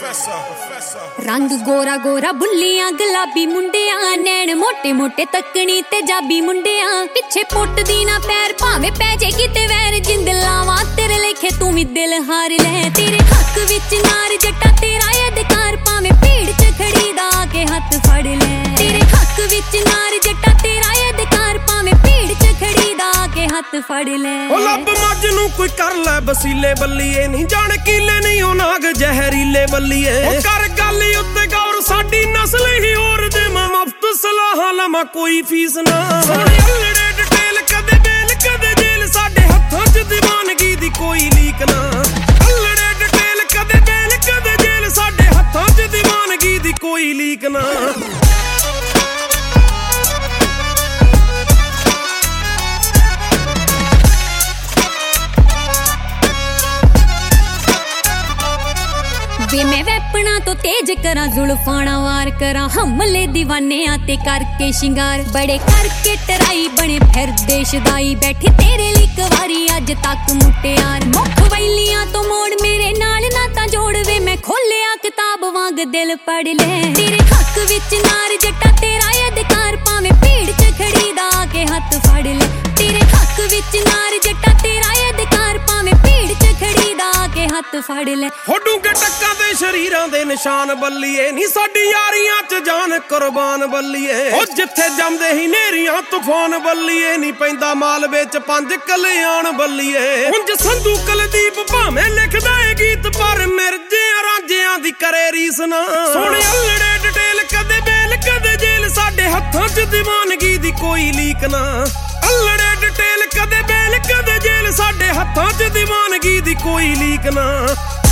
रंग गोरा गोरा बुल्लियां गुलाबी मुंडियां नैन मोटे मोटे तकनी तेजाबी मुंडियां पिछे पुट दी ना पैर भावे पै जे किते वैर जिंद लावां तेरे लेखे तू भी दिल हार ले तेरे हक विच नार जट्टा तेरा अधिकार भावे भीड़ च खड़ी दा के हथ फड़ ले तेरे हक विच नार जट्टा तेरा अधिकार भावे भीड़ च खड़ी दा के हथ फड़ ले ओ लब मज नू कोई कर ले बसीले बल्लीए नहीं जान कीले नहीं ओ नाग जहरीले बल्लीए ओ कर गल उत्ते गौर साडी नस्ल ही और दे मैं मुफ्त सलाह लमा कोई फीस ना सोने अल्लड़े डिटेल कदे बेल कदे जेल साडे हत्थां च दीवानगी दी कोई लीक ना अल्लड़े डिटेल कदे बेल कदे जेल साडे हत्थां च दीवानगी दी कोई लीक ना वे मैं वैपना तो तेज करा जुल्फाना वार करा हमले दीवाने आते करके शिंगार बड़े करके टराई बने फिर देशदाई बैठे तेरे लिक वारी अज तक मुटियार मुख वैलियां तो मोड़ मेरे नाल नाता जोड़ वे मैं खोलिया किताब वांग दिल पढ़ ले तेरे हक विच नार जट्टा तेरा अधिकार भावे भीड़ च खड़ी दा के हथ फड़ ले तेरे हक विच नार जट्टा तेरा अधिकार भावे भीड़ च खड़ी दा के हथ फड़ ले होडूंगे टक्का दे शरीरां दे निशान बल्लीए नी साडी यारियां च जान कुर्बान बल्लीए ओ जिथे जमदे ही नेरियां तूफान बल्लीए नी पैंदा मालवे च पंज कल्याण बल्लीए हुंज संधू कुलदीप भावें लिखदा ए गीत पर मिर्जियां रांझियां दी करे रीस ना सोने अल्लड़े डिटेल कदे बेल कदे जेल साडे हत्थां च दीवानगी दी कोई लीक ना अल्लड़े डिटेल कदे बेल कदे जेल साडे हत्थां च दीवानगी दी कोई लीक ना